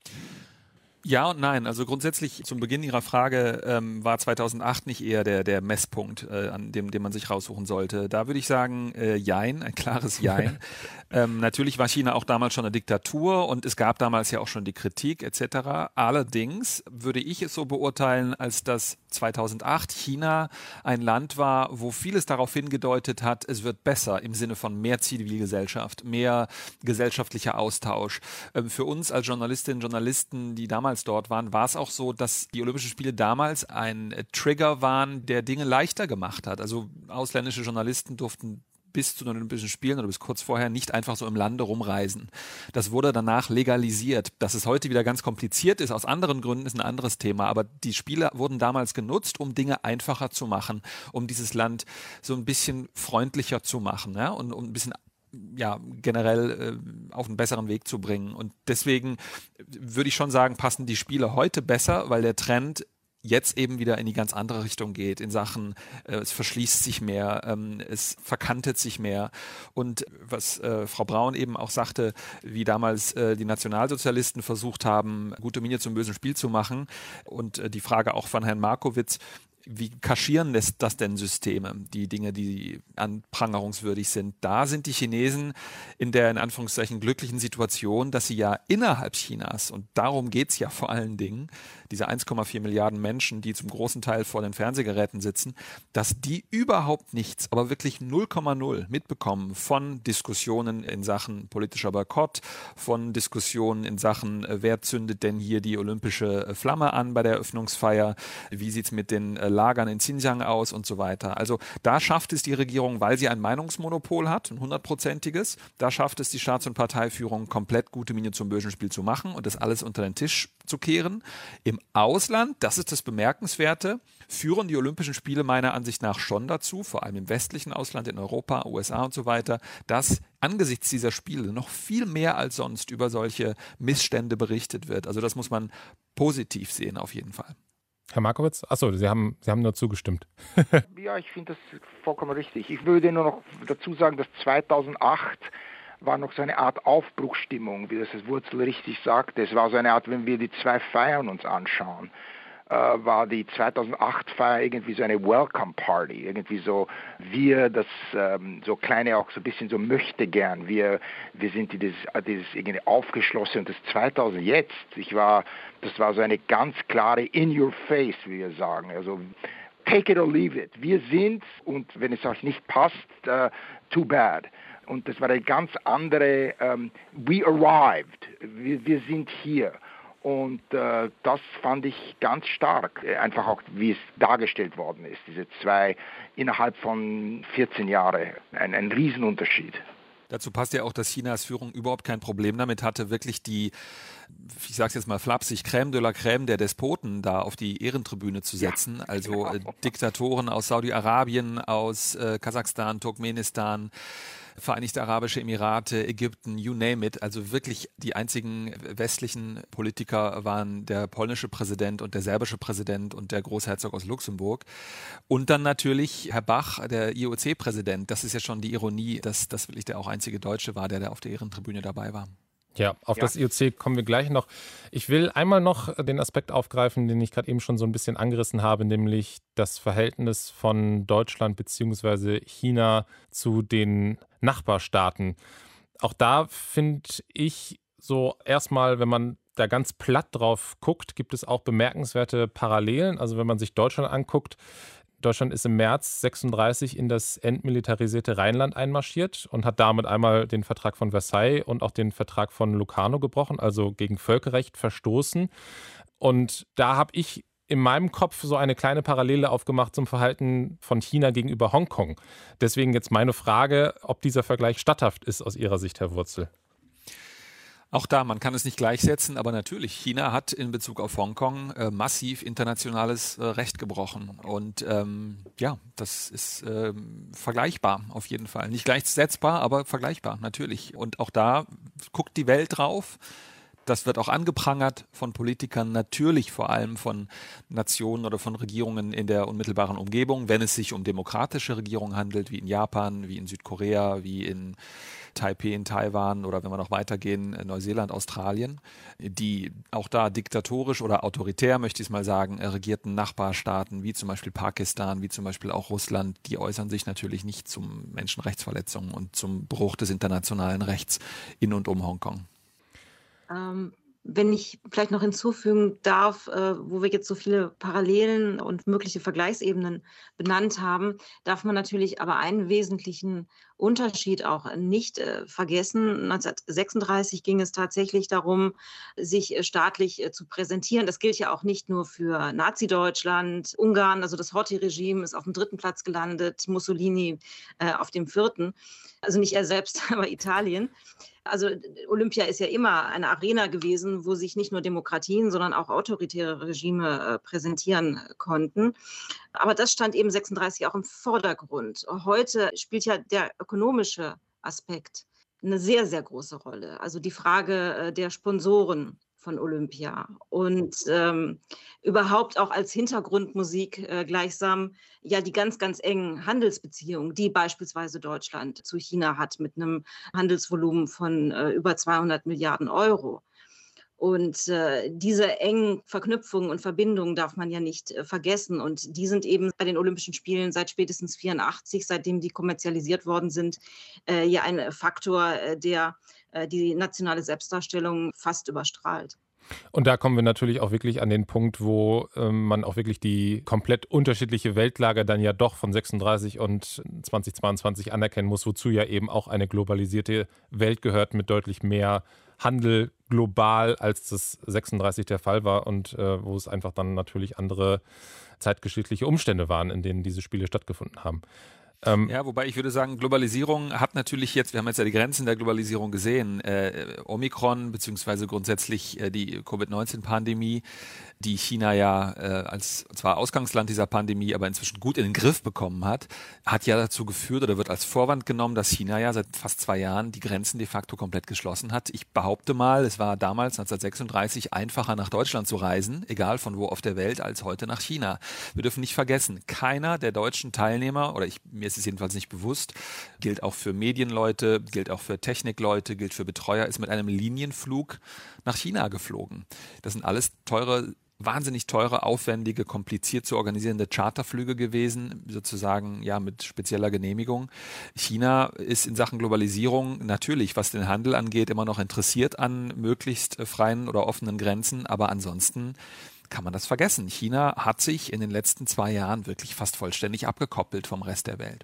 S5: Ja und nein. Also grundsätzlich zum Beginn Ihrer Frage ähm, war zweitausendacht nicht eher der, der Messpunkt, äh, an dem, dem man sich raussuchen sollte. Da würde ich sagen, äh, Jein, ein klares Jein. ähm, natürlich war China auch damals schon eine Diktatur und es gab damals ja auch schon die Kritik et cetera. Allerdings würde ich es so beurteilen, als dass zweitausendacht China ein Land war, wo vieles darauf hingedeutet hat, es wird besser im Sinne von mehr Zivilgesellschaft, mehr gesellschaftlicher Austausch. Ähm, für uns als Journalistinnen und Journalisten, die damals dort waren, war es auch so, dass die Olympischen Spiele damals ein Trigger waren, der Dinge leichter gemacht hat. Also ausländische Journalisten durften bis zu den Olympischen Spielen oder bis kurz vorher nicht einfach so im Lande rumreisen. Das wurde danach legalisiert. Dass es heute wieder ganz kompliziert ist, aus anderen Gründen, ist ein anderes Thema. Aber die Spiele wurden damals genutzt, um Dinge einfacher zu machen, um dieses Land so ein bisschen freundlicher zu machen, ja? und um ein bisschen ja, generell äh, auf einen besseren Weg zu bringen. Und deswegen würde ich schon sagen, passen die Spiele heute besser, weil der Trend jetzt eben wieder in die ganz andere Richtung geht, in Sachen, äh, es verschließt sich mehr, ähm, es verkantet sich mehr. Und was äh, Frau Braun eben auch sagte, wie damals äh, die Nationalsozialisten versucht haben, gute Miene zum bösen Spiel zu machen. Und äh, die Frage auch von Herrn Markowitz, wie kaschieren das, das denn Systeme, die Dinge, die anprangerungswürdig sind? Da sind die Chinesen in der in Anführungszeichen glücklichen Situation, dass sie ja innerhalb Chinas, und darum geht es ja vor allen Dingen, diese eins Komma vier Milliarden Menschen, die zum großen Teil vor den Fernsehgeräten sitzen, dass die überhaupt nichts, aber wirklich null Komma null mitbekommen von Diskussionen in Sachen politischer Boykott, von Diskussionen in Sachen, wer zündet denn hier die olympische Flamme an bei der Eröffnungsfeier, wie sieht es mit den lagern in Xinjiang aus und so weiter. Also da schafft es die Regierung, weil sie ein Meinungsmonopol hat, ein hundertprozentiges, da schafft es die Staats- und Parteiführung, komplett gute Miene zum bösen Spiel zu machen und das alles unter den Tisch zu kehren. Im Ausland, das ist das Bemerkenswerte, führen die Olympischen Spiele meiner Ansicht nach schon dazu, vor allem im westlichen Ausland, in Europa, U S A und so weiter, dass angesichts dieser Spiele noch viel mehr als sonst über solche Missstände berichtet wird. Also das muss man positiv sehen auf jeden Fall.
S2: Herr Markowitz, achso, Sie haben, Sie haben nur zugestimmt.
S4: Ja, ich finde das vollkommen richtig. Ich würde nur noch dazu sagen, dass zweitausendacht war noch so eine Art Aufbruchsstimmung, wie das das Wurzel richtig sagte. Es war so eine Art, wenn wir die zwei Feiern uns anschauen, äh, war die zweitausendacht-Feier irgendwie so eine Welcome Party. Irgendwie so, wir, das ähm, so kleine, auch so ein bisschen so möchte gern. Wir, wir sind dieses, dieses irgendwie aufgeschlossen. Und das zweitausend jetzt, ich war, das war so eine ganz klare in your face, wie wir sagen. Also, take it or leave it. Wir sind, und wenn es euch nicht passt, uh, too bad. Und das war eine ganz andere, um, we arrived, wir, wir sind hier. Und uh, das fand ich ganz stark, einfach auch, wie es dargestellt worden ist, diese zwei innerhalb von vierzehn Jahren, ein, ein Riesenunterschied.
S5: Dazu passt ja auch, dass Chinas Führung überhaupt kein Problem damit hatte, wirklich die, ich sage es jetzt mal flapsig, Crème de la Crème der Despoten da auf die Ehrentribüne zu setzen. Ja, also genau. äh, Diktatoren aus Saudi-Arabien, aus äh, Kasachstan, Turkmenistan, Vereinigte Arabische Emirate, Ägypten, you name it. Also wirklich die einzigen westlichen Politiker waren der polnische Präsident und der serbische Präsident und der Großherzog aus Luxemburg. Und dann natürlich Herr Bach, der I O C-Präsident. Das ist ja schon die Ironie, dass das wirklich der auch einzige Deutsche war, der da auf der Ehrentribüne dabei war.
S2: Ja, auf
S4: ja.
S2: das I O C kommen wir gleich noch. Ich will einmal noch den Aspekt aufgreifen, den ich gerade eben schon so ein bisschen angerissen habe, nämlich das Verhältnis von Deutschland bzw. China zu den Nachbarstaaten. Auch da finde ich so erstmal, wenn man da ganz platt drauf guckt, gibt es auch bemerkenswerte Parallelen. Also wenn man sich Deutschland anguckt, Deutschland ist im März sechsunddreißig in das entmilitarisierte Rheinland einmarschiert und hat damit einmal den Vertrag von Versailles und auch den Vertrag von Locarno gebrochen, also gegen Völkerrecht verstoßen. Und da habe ich in meinem Kopf so eine kleine Parallele aufgemacht zum Verhalten von China gegenüber Hongkong. Deswegen jetzt meine Frage, ob dieser Vergleich statthaft ist aus Ihrer Sicht, Herr Wurzel.
S5: Auch da, man kann es nicht gleichsetzen, aber natürlich, China hat in Bezug auf Hongkong äh, massiv internationales äh, Recht gebrochen. Und ähm, ja, das ist äh, vergleichbar auf jeden Fall. Nicht gleichsetzbar, aber vergleichbar, natürlich. Und auch da guckt die Welt drauf. Das wird auch angeprangert von Politikern, natürlich vor allem von Nationen oder von Regierungen in der unmittelbaren Umgebung, wenn es sich um demokratische Regierungen handelt, wie in Japan, wie in Südkorea, wie in Taipei in Taiwan oder wenn wir noch weitergehen, Neuseeland, Australien, die auch da diktatorisch oder autoritär, möchte ich es mal sagen, regierten Nachbarstaaten, wie zum Beispiel Pakistan, wie zum Beispiel auch Russland, die äußern sich natürlich nicht zum Menschenrechtsverletzungen und zum Bruch des internationalen Rechts in und um Hongkong.
S3: Ähm, wenn ich vielleicht noch hinzufügen darf, äh, wo wir jetzt so viele Parallelen und mögliche Vergleichsebenen benannt haben, darf man natürlich aber einen wesentlichen Unterschied auch nicht äh, vergessen. neunzehnhundertsechsunddreißig ging es tatsächlich darum, sich äh, staatlich äh, zu präsentieren. Das gilt ja auch nicht nur für Nazi-Deutschland. Ungarn, also das Horthy-Regime, ist auf dem dritten Platz gelandet, Mussolini äh, auf dem vierten. Also nicht er selbst, aber Italien. Also Olympia ist ja immer eine Arena gewesen, wo sich nicht nur Demokratien, sondern auch autoritäre Regime äh, präsentieren konnten. Aber das stand eben sechsunddreißig auch im Vordergrund. Heute spielt ja der ökonomische Aspekt eine sehr, sehr große Rolle. Also die Frage äh, der Sponsoren von Olympia und ähm, überhaupt auch als Hintergrundmusik äh, gleichsam ja die ganz, ganz engen Handelsbeziehungen, die beispielsweise Deutschland zu China hat mit einem Handelsvolumen von äh, über zweihundert Milliarden Euro. Und äh, diese engen Verknüpfungen und Verbindungen darf man ja nicht äh, vergessen. Und die sind eben bei den Olympischen Spielen seit spätestens vierundachtzig, seitdem die kommerzialisiert worden sind, äh, ja ein Faktor, äh, der äh, die nationale Selbstdarstellung fast überstrahlt.
S2: Und da kommen wir natürlich auch wirklich an den Punkt, wo ähm, man auch wirklich die komplett unterschiedliche Weltlage dann ja doch von sechsunddreißig und zweitausendzweiundzwanzig anerkennen muss, wozu ja eben auch eine globalisierte Welt gehört mit deutlich mehr Handel, global, als das sechsunddreißig der Fall war und äh, wo es einfach dann natürlich andere zeitgeschichtliche Umstände waren, in denen diese Spiele stattgefunden haben.
S5: Ähm, ja, wobei ich würde sagen, Globalisierung hat natürlich jetzt, wir haben jetzt ja die Grenzen der Globalisierung gesehen, äh, Omikron beziehungsweise grundsätzlich äh, die Covid neunzehn Pandemie, die China ja äh, als zwar Ausgangsland dieser Pandemie, aber inzwischen gut in den Griff bekommen hat, hat ja dazu geführt oder wird als Vorwand genommen, dass China ja seit fast zwei Jahren die Grenzen de facto komplett geschlossen hat. Ich behaupte mal, es war damals neunzehnhundertsechsunddreißig einfacher nach Deutschland zu reisen, egal von wo auf der Welt, als heute nach China. Wir dürfen nicht vergessen, keiner der deutschen Teilnehmer, oder ich, mir ist es jedenfalls nicht bewusst, gilt auch für Medienleute, gilt auch für Technikleute, gilt für Betreuer, ist mit einem Linienflug nach China geflogen. Das sind alles teure wahnsinnig teure, aufwendige, kompliziert zu organisierende Charterflüge gewesen, sozusagen ja mit spezieller Genehmigung. China ist in Sachen Globalisierung natürlich, was den Handel angeht, immer noch interessiert an möglichst freien oder offenen Grenzen, aber ansonsten kann man das vergessen. China hat sich in den letzten zwei Jahren wirklich fast vollständig abgekoppelt vom Rest der Welt.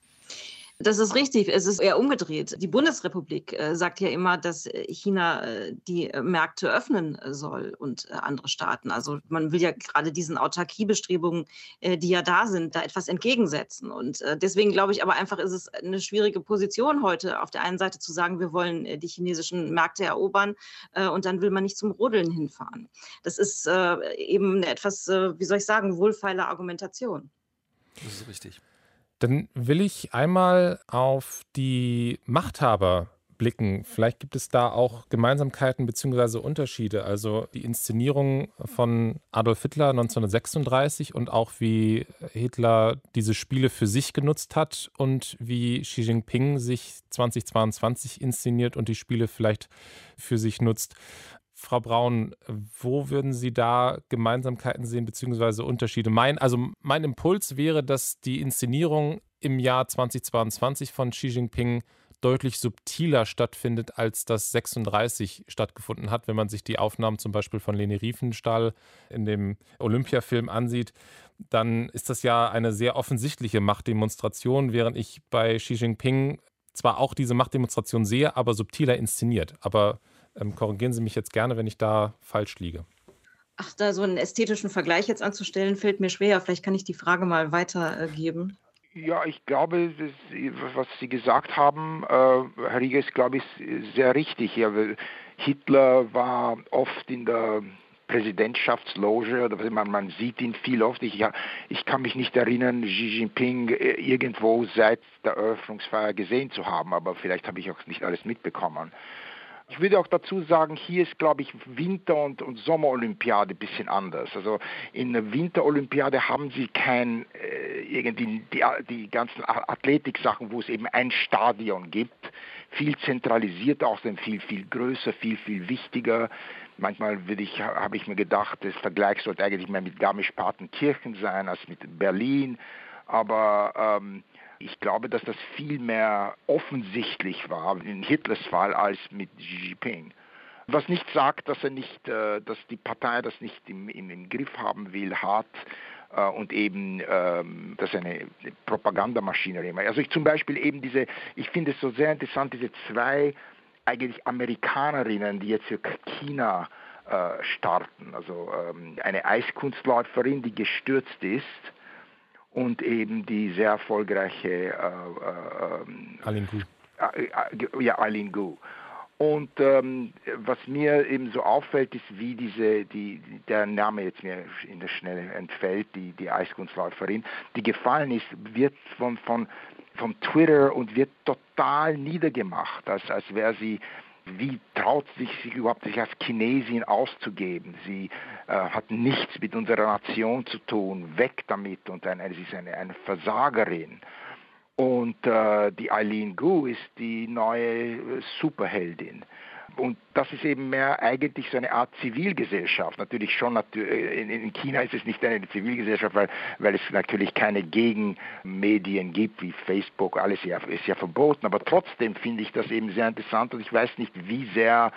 S3: Das ist richtig. Es ist eher umgedreht. Die Bundesrepublik äh, sagt ja immer, dass China äh, die Märkte öffnen soll und äh, andere Staaten. Also man will ja gerade diesen Autarkiebestrebungen, äh, die ja da sind, da etwas entgegensetzen. Und äh, deswegen glaube ich aber einfach, ist es eine schwierige Position heute, auf der einen Seite zu sagen, wir wollen äh, die chinesischen Märkte erobern äh, und dann will man nicht zum Rodeln hinfahren. Das ist äh, eben eine etwas, äh, wie soll ich sagen, wohlfeile Argumentation.
S5: Das ist richtig.
S2: Dann will ich einmal auf die Machthaber blicken. Vielleicht gibt es da auch Gemeinsamkeiten bzw. Unterschiede. Also die Inszenierung von Adolf Hitler neunzehnhundertsechsunddreißig und auch wie Hitler diese Spiele für sich genutzt hat und wie Xi Jinping sich zweitausendzweiundzwanzig inszeniert und die Spiele vielleicht für sich nutzt. Frau Braun, wo würden Sie da Gemeinsamkeiten sehen bzw. Unterschiede? Mein, also mein Impuls wäre, dass die Inszenierung im Jahr zweitausendzweiundzwanzig von Xi Jinping deutlich subtiler stattfindet, als das sechsunddreißig stattgefunden hat. Wenn man sich die Aufnahmen zum Beispiel von Leni Riefenstahl in dem Olympiafilm ansieht, dann ist das ja eine sehr offensichtliche Machtdemonstration, während ich bei Xi Jinping zwar auch diese Machtdemonstration sehe, aber subtiler inszeniert. Aber Ähm, korrigieren Sie mich jetzt gerne, wenn ich da falsch liege.
S3: Ach, da so einen ästhetischen Vergleich jetzt anzustellen, fällt mir schwer. Vielleicht kann ich die Frage mal weitergeben.
S4: Ja, ich glaube, das, was Sie gesagt haben, äh, Herr Rieger, ist, glaube ich, sehr richtig. Ja, Hitler war oft in der Präsidentschaftsloge, oder man, man sieht ihn viel oft. Ich, ja, ich kann mich nicht erinnern, Xi Jinping irgendwo seit der Eröffnungsfeier gesehen zu haben, aber vielleicht habe ich auch nicht alles mitbekommen. Ich würde auch dazu sagen, hier ist, glaube ich, Winter- und, und Sommerolympiade ein bisschen anders. Also in der Winterolympiade haben sie kein, äh, irgendwie die, die ganzen Athletik-Sachen, wo es eben ein Stadion gibt, viel zentralisiert, außerdem viel, viel größer, viel, viel wichtiger. Manchmal würde ich, habe ich mir gedacht, das Vergleich sollte eigentlich mehr mit Garmisch-Partenkirchen sein als mit Berlin, aber ähm, ich glaube, dass das viel mehr offensichtlich war in Hitlers Fall als mit Xi Jinping. Was nicht sagt, dass er nicht, äh, dass die Partei das nicht im, im, im Griff haben will, hat äh, und eben, ähm, dass eine Propagandamaschine immer. Also ich zum Beispiel eben diese, ich finde es so sehr interessant, diese zwei eigentlich Amerikanerinnen, die jetzt für China äh, starten. Also ähm, eine Eiskunstläuferin, die gestürzt ist, und eben die sehr erfolgreiche äh, äh,
S2: Eileen Gu.
S4: Äh, ja, Eileen Gu. Und ähm, was mir eben so auffällt, ist, wie diese, die, der Name jetzt mir in der Schnelle entfällt, die, die Eiskunstläuferin, die gefallen ist, wird von, von, von Twitter und wird total niedergemacht, als, als wäre sie, wie traut sich sie überhaupt, sich als Chinesin auszugeben? Sie äh, hat nichts mit unserer Nation zu tun, weg damit, und eine, sie ist eine, eine Versagerin. Und äh, die Eileen Gu ist die neue Superheldin. Und das ist eben mehr eigentlich so eine Art Zivilgesellschaft. Natürlich schon, in China ist es nicht eine Zivilgesellschaft, weil, weil es natürlich keine Gegenmedien gibt, wie Facebook, alles ja, ist ja verboten. Aber trotzdem finde ich das eben sehr interessant, und ich weiß nicht, wie sehr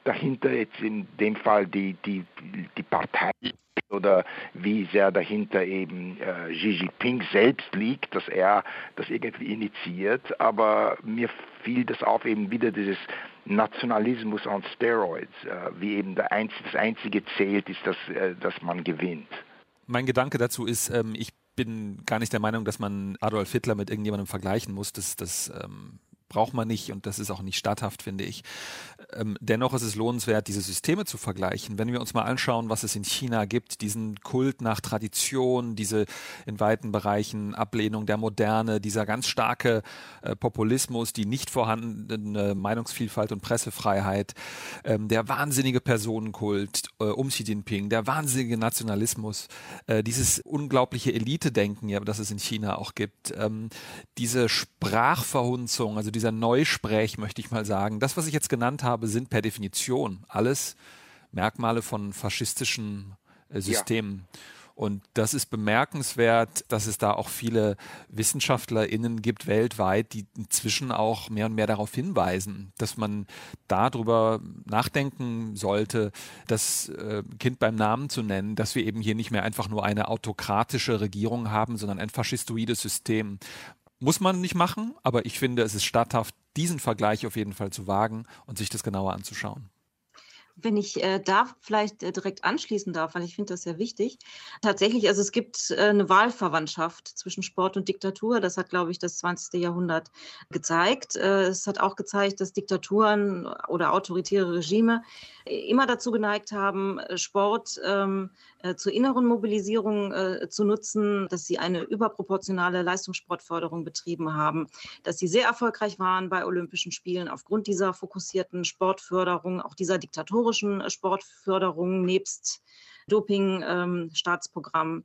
S4: dahinter jetzt in dem Fall die, die, die Partei oder wie sehr dahinter eben äh, Xi Jinping selbst liegt, dass er das irgendwie initiiert. Aber mir fiel das auf, eben wieder dieses Nationalismus on Steroids, äh, wie eben der Einz- das Einzige zählt, ist, dass, äh, dass man gewinnt.
S5: Mein Gedanke dazu ist, ähm, ich bin gar nicht der Meinung, dass man Adolf Hitler mit irgendjemandem vergleichen muss. Das, das ähm braucht man nicht und das ist auch nicht statthaft, finde ich. Ähm, dennoch ist es lohnenswert, diese Systeme zu vergleichen. Wenn wir uns mal anschauen, was es in China gibt, diesen Kult nach Tradition, diese in weiten Bereichen Ablehnung der Moderne, dieser ganz starke äh, Populismus, die nicht vorhandene Meinungsvielfalt und Pressefreiheit, ähm, der wahnsinnige Personenkult äh, um Xi Jinping, der wahnsinnige Nationalismus, äh, dieses unglaubliche Elite-Denken, ja, das es in China auch gibt, ähm, diese Sprachverhunzung, also dieser Neusprech, möchte ich mal sagen. Das, was ich jetzt genannt habe, sind per Definition alles Merkmale von faschistischen äh, Systemen. Ja. Und das ist bemerkenswert, dass es da auch viele WissenschaftlerInnen gibt weltweit, die inzwischen auch mehr und mehr darauf hinweisen, dass man darüber nachdenken sollte, das äh, Kind beim Namen zu nennen, dass wir eben hier nicht mehr einfach nur eine autokratische Regierung haben, sondern ein faschistoides System. Muss man nicht machen, aber ich finde, es ist statthaft, diesen Vergleich auf jeden Fall zu wagen und sich das genauer anzuschauen.
S3: Wenn ich äh, da vielleicht äh, direkt anschließen darf, weil ich finde das sehr wichtig. Tatsächlich, also es gibt äh, eine Wahlverwandtschaft zwischen Sport und Diktatur. Das hat, glaube ich, das zwanzigste Jahrhundert gezeigt. Äh, es hat auch gezeigt, dass Diktaturen oder autoritäre Regime immer dazu geneigt haben, Sport ähm, äh, zur inneren Mobilisierung äh, zu nutzen, dass sie eine überproportionale Leistungssportförderung betrieben haben, dass sie sehr erfolgreich waren bei Olympischen Spielen aufgrund dieser fokussierten Sportförderung, auch dieser diktatorischen Sportförderung nebst Doping-Staatsprogramm. Ähm,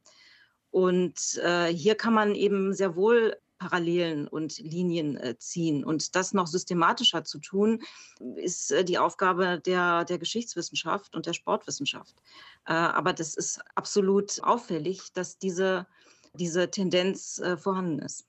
S3: Und äh, hier kann man eben sehr wohl Parallelen und Linien äh, ziehen. Und das noch systematischer zu tun, ist äh, die Aufgabe der, der Geschichtswissenschaft und der Sportwissenschaft. Äh, aber das ist absolut auffällig, dass diese, diese Tendenz äh, vorhanden ist.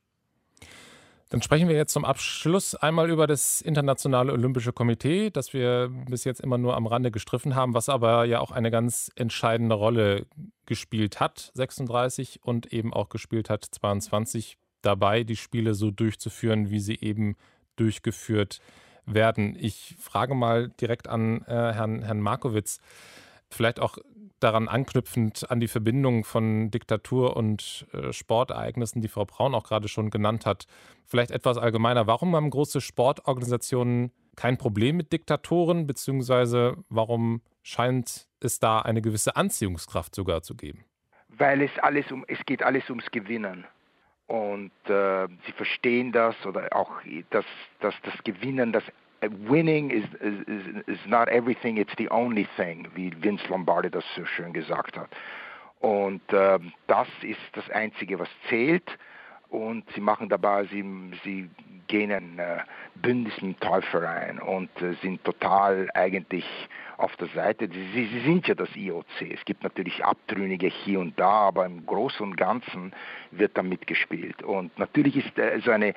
S2: Dann sprechen wir jetzt zum Abschluss einmal über das Internationale Olympische Komitee, das wir bis jetzt immer nur am Rande gestriffen haben, was aber ja auch eine ganz entscheidende Rolle gespielt hat, sechsunddreißig, und eben auch gespielt hat, zweiundzwanzig, dabei die Spiele so durchzuführen, wie sie eben durchgeführt werden. Ich frage mal direkt an äh, Herrn, Herrn Markowitz, vielleicht auch daran anknüpfend an die Verbindung von Diktatur und äh, Sportereignissen, die Frau Braun auch gerade schon genannt hat. Vielleicht etwas allgemeiner, warum haben große Sportorganisationen kein Problem mit Diktatoren, beziehungsweise warum scheint es da eine gewisse Anziehungskraft sogar zu geben?
S4: Weil es alles um, es geht alles ums Gewinnen. Und äh, sie verstehen das, oder auch, dass, dass das Gewinnen, das Winning is, is, is not everything, it's the only thing, wie Vince Lombardi das so schön gesagt hat. Und äh, das ist das Einzige, was zählt. Und sie machen dabei, sie, sie gehen in äh, Bündnis mit dem Teufel rein und äh, sind total eigentlich auf der Seite. Sie, sie sind ja das I O C. Es gibt natürlich Abtrünnige hier und da, aber im Großen und Ganzen wird da mitgespielt. Und natürlich ist äh, so eine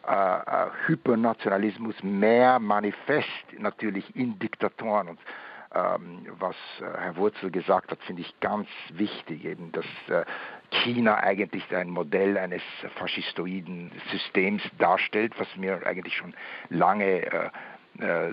S4: äh, Hypernationalismus mehr manifest natürlich in Diktatoren. Und ähm, was äh, Herr Wurzel gesagt hat, finde ich ganz wichtig, eben, dass äh, China eigentlich ein Modell eines faschistoiden Systems darstellt, was mir eigentlich schon lange äh, äh,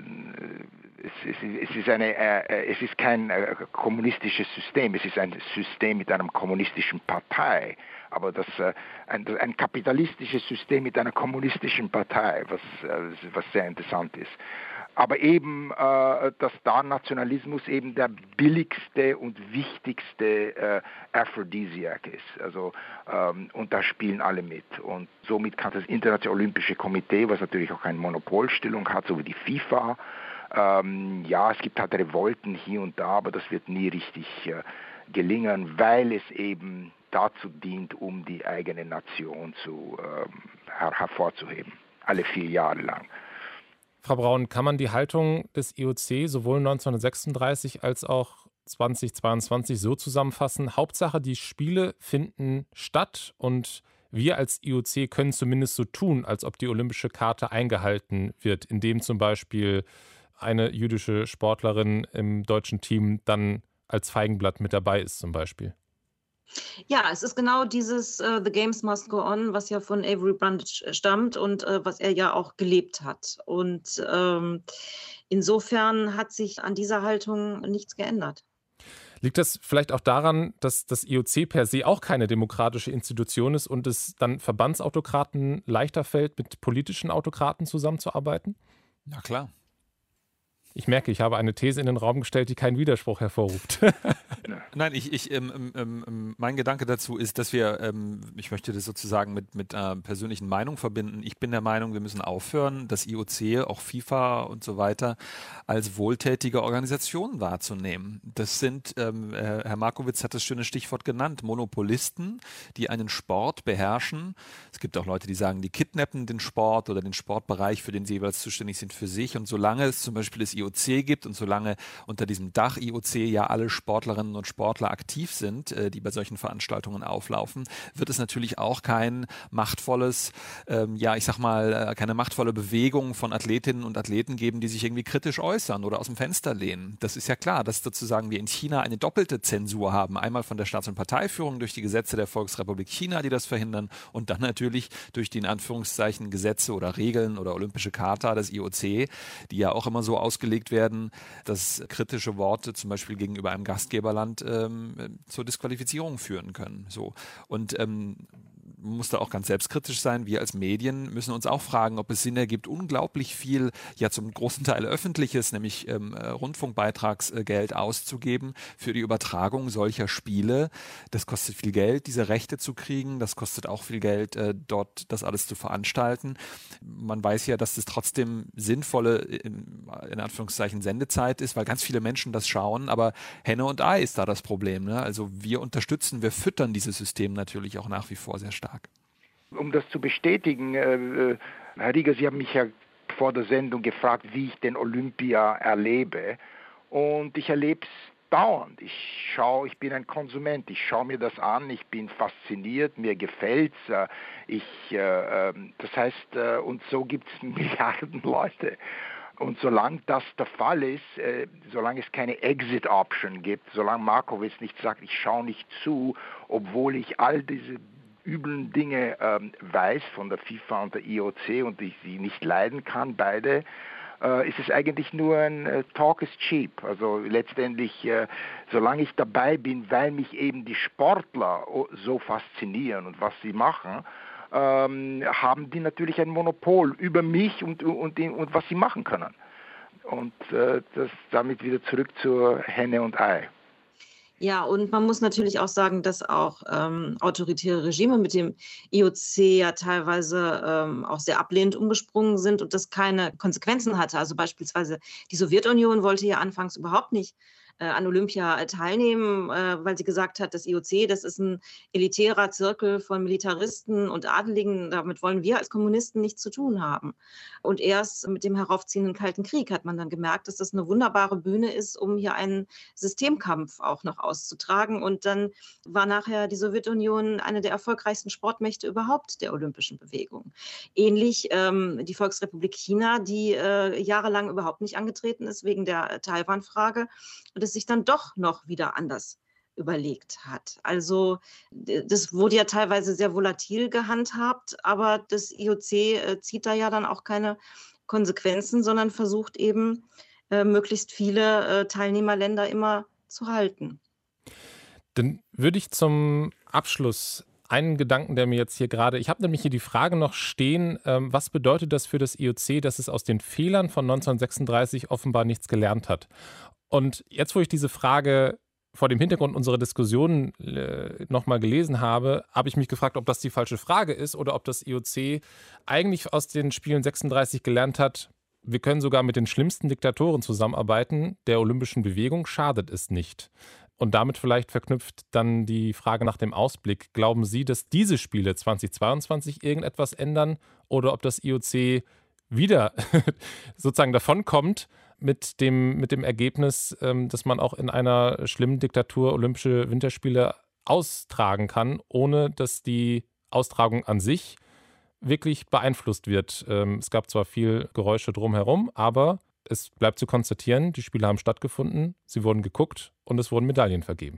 S4: es, es, es, ist eine, äh, es ist kein äh, kommunistisches System, es ist ein System mit einer kommunistischen Partei, aber das, äh, ein, ein kapitalistisches System mit einer kommunistischen Partei, was, äh, was sehr interessant ist. Aber eben, äh, dass da Nationalismus eben der billigste und wichtigste äh, Aphrodisiac ist. Also, ähm, und da spielen alle mit. Und somit kann das Internationale Olympische Komitee, was natürlich auch eine Monopolstellung hat, so wie die FIFA, ähm, ja, es gibt halt Revolten hier und da, aber das wird nie richtig äh, gelingen, weil es eben dazu dient, um die eigene Nation zu, ähm, her- hervorzuheben, alle vier Jahre lang.
S2: Frau Braun, kann man die Haltung des I O C sowohl neunzehnhundertsechsunddreißig als auch zweitausendzweiundzwanzig so zusammenfassen? Hauptsache, die Spiele finden statt und wir als I O C können zumindest so tun, als ob die olympische Charta eingehalten wird, indem zum Beispiel eine jüdische Sportlerin im deutschen Team dann als Feigenblatt mit dabei ist zum Beispiel.
S3: Ja, es ist genau dieses äh, The Games Must Go On, was ja von Avery Brundage stammt und äh, was er ja auch gelebt hat. Und ähm, insofern hat sich an dieser Haltung nichts geändert.
S2: Liegt das vielleicht auch daran, dass das I O C per se auch keine demokratische Institution ist und es dann Verbandsautokraten leichter fällt, mit politischen Autokraten zusammenzuarbeiten?
S5: Ja, klar.
S2: Ich merke, ich habe eine These in den Raum gestellt, die keinen Widerspruch hervorruft.
S5: Nein, ich, ich, ähm, ähm, mein Gedanke dazu ist, dass wir, ähm, ich möchte das sozusagen mit, mit äh, persönlichen Meinungen verbinden. Ich bin der Meinung, wir müssen aufhören, das I O C, auch FIFA und so weiter, als wohltätige Organisation wahrzunehmen. Das sind, ähm, Herr Markowitz hat das schöne Stichwort genannt, Monopolisten, die einen Sport beherrschen. Es gibt auch Leute, die sagen, die kidnappen den Sport oder den Sportbereich, für den sie jeweils zuständig sind, für sich. Und solange es zum Beispiel das I O C gibt und solange unter diesem Dach I O C ja alle Sportlerinnen und Sportler aktiv sind, äh, die bei solchen Veranstaltungen auflaufen, wird es natürlich auch kein machtvolles, ähm, ja, ich sag mal, äh, keine machtvolle Bewegung von Athletinnen und Athleten geben, die sich irgendwie kritisch äußern oder aus dem Fenster lehnen. Das ist ja klar, dass sozusagen wir in China eine doppelte Zensur haben. Einmal von der Staats- und Parteiführung durch die Gesetze der Volksrepublik China, die das verhindern, und dann natürlich durch die in Anführungszeichen Gesetze oder Regeln oder Olympische Charta des I O C, die ja auch immer so ausgelegt werden, dass kritische Worte zum Beispiel gegenüber einem Gastgeberland ähm, zur Disqualifizierung führen können. So. Und ähm, man muss da auch ganz selbstkritisch sein. Wir als Medien müssen uns auch fragen, ob es Sinn ergibt, unglaublich viel, ja zum großen Teil öffentliches, nämlich ähm, Rundfunkbeitragsgeld auszugeben für die Übertragung solcher Spiele. Das kostet viel Geld, diese Rechte zu kriegen. Das kostet auch viel Geld, äh, dort das alles zu veranstalten. Man weiß ja, dass das trotzdem sinnvolle, in, in Anführungszeichen, Sendezeit ist, weil ganz viele Menschen das schauen. Aber Henne und Ei ist da das Problem. Ne? Also wir unterstützen, wir füttern dieses System natürlich auch nach wie vor sehr stark.
S4: Um das zu bestätigen, äh, Herr Rieger, Sie haben mich ja vor der Sendung gefragt, wie ich den Olympia erlebe. Und ich erlebe es dauernd. Ich schaue, ich bin ein Konsument, ich schaue mir das an, ich bin fasziniert, mir gefällt's. Äh, ich, äh, das heißt, äh, und so gibt es Milliarden Leute. Und solange das der Fall ist, äh, solange es keine Exit-Option gibt, solange Markowitz nicht sagt, ich schaue nicht zu, obwohl ich all diese üblen Dinge ähm, weiß von der FIFA und der I O C und ich sie nicht leiden kann, beide, äh, ist es eigentlich nur ein äh, Talk is cheap. Also letztendlich, äh, solange ich dabei bin, weil mich eben die Sportler so faszinieren und was sie machen, ähm, haben die natürlich ein Monopol über mich und, und, und, und was sie machen können. Und äh, das damit wieder zurück zur Henne und Ei.
S3: Ja, und man muss natürlich auch sagen, dass auch ähm, autoritäre Regime mit dem I O C ja teilweise ähm, auch sehr ablehnend umgesprungen sind und das keine Konsequenzen hatte. Also beispielsweise die Sowjetunion wollte ja anfangs überhaupt nicht äh, an Olympia äh, teilnehmen, äh, weil sie gesagt hat, das I O C, das ist ein elitärer Zirkel von Militaristen und Adeligen, damit wollen wir als Kommunisten nichts zu tun haben. Und erst mit dem heraufziehenden Kalten Krieg hat man dann gemerkt, dass das eine wunderbare Bühne ist, um hier einen Systemkampf auch noch auszutragen. Und dann war nachher die Sowjetunion eine der erfolgreichsten Sportmächte überhaupt der olympischen Bewegung. Ähnlich ähm, die Volksrepublik China, die äh, jahrelang überhaupt nicht angetreten ist wegen der Taiwan-Frage und es sich dann doch noch wieder anders überlegt hat. Also das wurde ja teilweise sehr volatil gehandhabt, aber das I O C äh, zieht da ja dann auch keine Konsequenzen, sondern versucht eben äh, möglichst viele äh, Teilnehmerländer immer zu halten.
S2: Dann würde ich zum Abschluss einen Gedanken, der mir jetzt hier gerade, ich habe nämlich hier die Frage noch stehen, ähm, was bedeutet das für das I O C, dass es aus den Fehlern von neunzehnhundertsechsunddreißig offenbar nichts gelernt hat? Und jetzt, wo ich diese Frage vor dem Hintergrund unserer Diskussion äh, nochmal gelesen habe, habe ich mich gefragt, ob das die falsche Frage ist oder ob das I O C eigentlich aus den Spielen sechsunddreißig gelernt hat, wir können sogar mit den schlimmsten Diktatoren zusammenarbeiten, der olympischen Bewegung schadet es nicht. Und damit vielleicht verknüpft dann die Frage nach dem Ausblick. Glauben Sie, dass diese Spiele zweitausendzweiundzwanzig irgendetwas ändern oder ob das I O C wieder sozusagen davonkommt mit dem, mit dem Ergebnis, ähm, dass man auch in einer schlimmen Diktatur Olympische Winterspiele austragen kann, ohne dass die Austragung an sich wirklich beeinflusst wird. Ähm, es gab zwar viel Geräusche drumherum, aber Es bleibt zu konstatieren, die Spiele haben stattgefunden, sie wurden geguckt und es wurden Medaillen vergeben.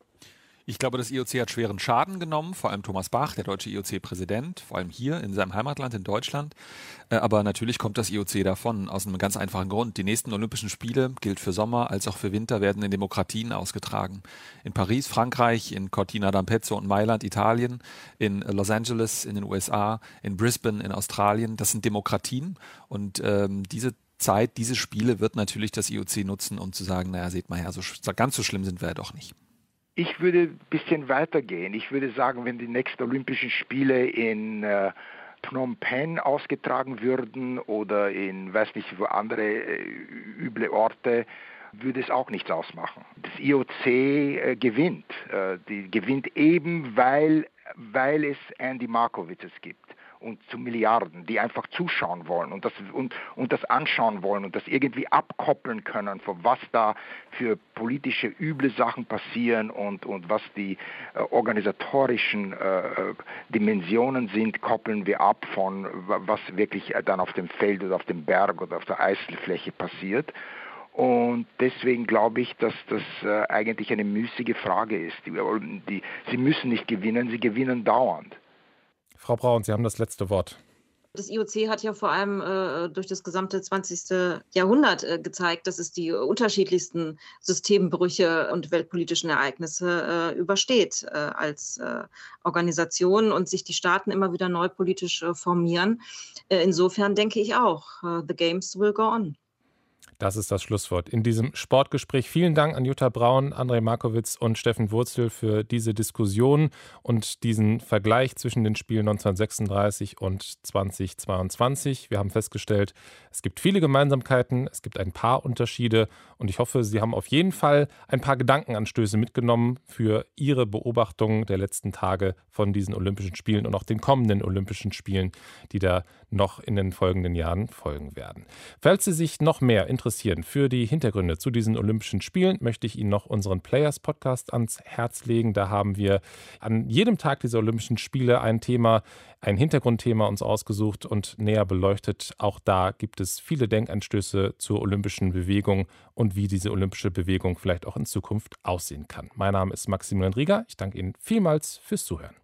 S5: Ich glaube, das I O C hat schweren Schaden genommen, vor allem Thomas Bach, der deutsche I O C-Präsident, vor allem hier in seinem Heimatland in Deutschland. Aber natürlich kommt das I O C davon, aus einem ganz einfachen Grund. Die nächsten Olympischen Spiele, gilt für Sommer als auch für Winter, werden in Demokratien ausgetragen. In Paris, Frankreich, in Cortina d'Ampezzo und Mailand, Italien, in Los Angeles in den U S A, in Brisbane in Australien. Das sind Demokratien und ähm, diese Zeit, diese Spiele wird natürlich das I O C nutzen, um zu sagen, naja, seht mal her, so, ganz so schlimm sind wir ja doch nicht.
S4: Ich würde ein bisschen weitergehen. Ich würde sagen, wenn die nächsten Olympischen Spiele in äh, Phnom Penh ausgetragen würden oder in, weiß nicht, wo andere äh, üble Orte, würde es auch nichts ausmachen. Das I O C äh, gewinnt. Äh, die gewinnt eben, weil, weil es Andy Markowitzes gibt. Und zu Milliarden, die einfach zuschauen wollen und das, und, und das anschauen wollen und das irgendwie abkoppeln können, von was da für politische üble Sachen passieren und, und was die äh, organisatorischen äh, Dimensionen sind, koppeln wir ab von was wirklich dann auf dem Feld oder auf dem Berg oder auf der Eisfläche passiert. Und deswegen glaube ich, dass das äh, eigentlich eine müßige Frage ist. Die, die, sie müssen nicht gewinnen, sie gewinnen dauernd.
S2: Frau Braun, Sie haben das letzte Wort.
S3: Das I O C hat ja vor allem äh, durch das gesamte zwanzigste Jahrhundert äh, gezeigt, dass es die unterschiedlichsten Systembrüche und weltpolitischen Ereignisse äh, übersteht äh, als äh, Organisation und sich die Staaten immer wieder neu politisch äh, formieren. Äh, insofern denke ich auch, uh, the games will go on.
S2: Das ist das Schlusswort in diesem Sportgespräch. Vielen Dank an Jutta Braun, Andrej Markowitz und Steffen Wurzel für diese Diskussion und diesen Vergleich zwischen den Spielen neunzehnhundertsechsunddreißig und zweitausendzweiundzwanzig. Wir haben festgestellt, es gibt viele Gemeinsamkeiten, es gibt ein paar Unterschiede und ich hoffe, Sie haben auf jeden Fall ein paar Gedankenanstöße mitgenommen für Ihre Beobachtungen der letzten Tage von diesen Olympischen Spielen und auch den kommenden Olympischen Spielen, die da noch in den folgenden Jahren folgen werden. Falls Sie sich noch mehr interessieren für die Hintergründe zu diesen Olympischen Spielen, möchte ich Ihnen noch unseren Players-Podcast ans Herz legen. Da haben wir an jedem Tag dieser Olympischen Spiele ein Thema, ein Hintergrundthema uns ausgesucht und näher beleuchtet. Auch da gibt es viele Denkanstöße zur olympischen Bewegung und wie diese olympische Bewegung vielleicht auch in Zukunft aussehen kann. Mein Name ist Maximilian Rieger. Ich danke Ihnen vielmals fürs Zuhören.